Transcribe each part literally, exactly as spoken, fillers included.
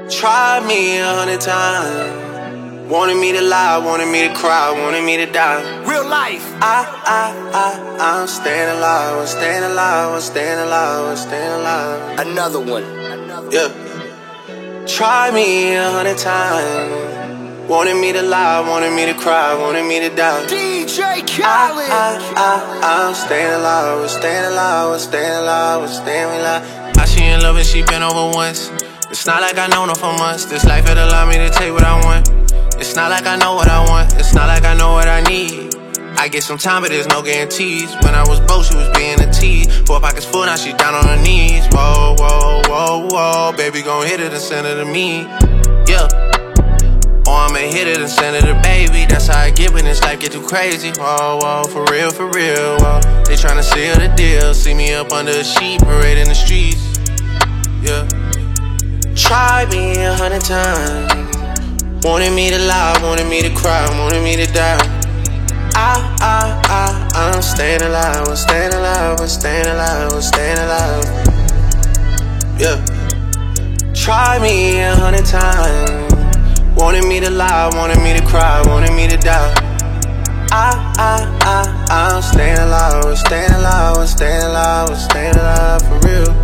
Tried me a hundred times. Wanted me to lie, wanted me to cry, wanted me to die. Real life. I, I, I, I'm staying alive, I'm staying alive, I'm staying alive, I'm staying alive. Another one. Yeah. Tried me a hundred times. Wanted me to lie, wanted me to cry, wanted me to die. D J Khaled. I, I, I, I'm staying alive, I'm staying alive, I'm staying alive, I'm staying alive. How she in love and she been over once. It's not like I known her for months. This life had allowed me to take what I want. It's not like I know what I want. It's not like I know what I need. I get some time, but there's no guarantees. When I was broke, she was being a tease. Four pockets full, now she down on her knees. Whoa, whoa, whoa, whoa. Baby gon' hit it and send it to me. Yeah. Or I'ma hit it and send it to baby. That's how I get when this life get too crazy. Whoa, whoa, for real, for real. Whoa. They tryna seal the deal. See me up under a sheet, parade in the streets. Yeah. Tried me a hundred times. Wanted me to lie, wanted me to cry, wanted me to die. I, I, I, I'm staying alive, I'm staying alive, I'm staying alive, I'm staying alive. Yeah. Tried me a hundred times. Wanted me to lie, wanted me to cry, wanted me to die. I, I, I, I'm staying alive, I'm staying alive, I'm staying alive, I'm staying alive for real.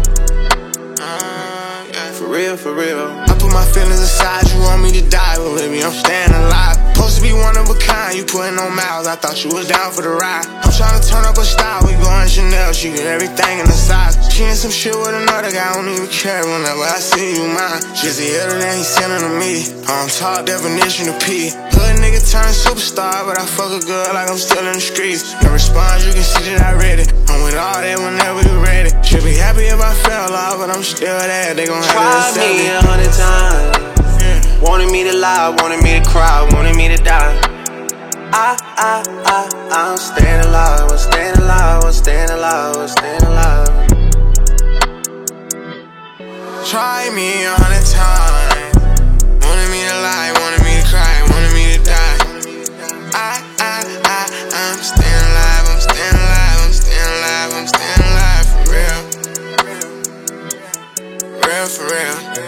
For real, for real. I put my feelings aside, you want me to die, but with me I'm staying alive. Supposed to be one of a kind, you putting on miles, I thought you was down for the ride. I'm trying to turn up a style, we going Chanel, she get everything in the size. She in some shit with another guy, I don't even care whenever I see you mine. She's the other than he sending to me, on top definition of P. Hood nigga turned superstar, but I fuck a girl like I'm still in the streets. No response, you can see that I read it. I'm with all that whenever you ready. Should be happy if I fell off, but I'm still there, they gon' have to Tried accept me it. a hundred times. Wanted me to lie, wanted me to cry, wanted me to die. I, I, I, I'm staying alive, I'm staying alive, I'm staying alive, I'm staying alive. Try me a hundred times. Wanted me to lie, wanted me to cry, wanted me to die. I, I, I, I'm staying alive, I'm staying alive, I'm staying alive, I'm staying alive for real. Real for real.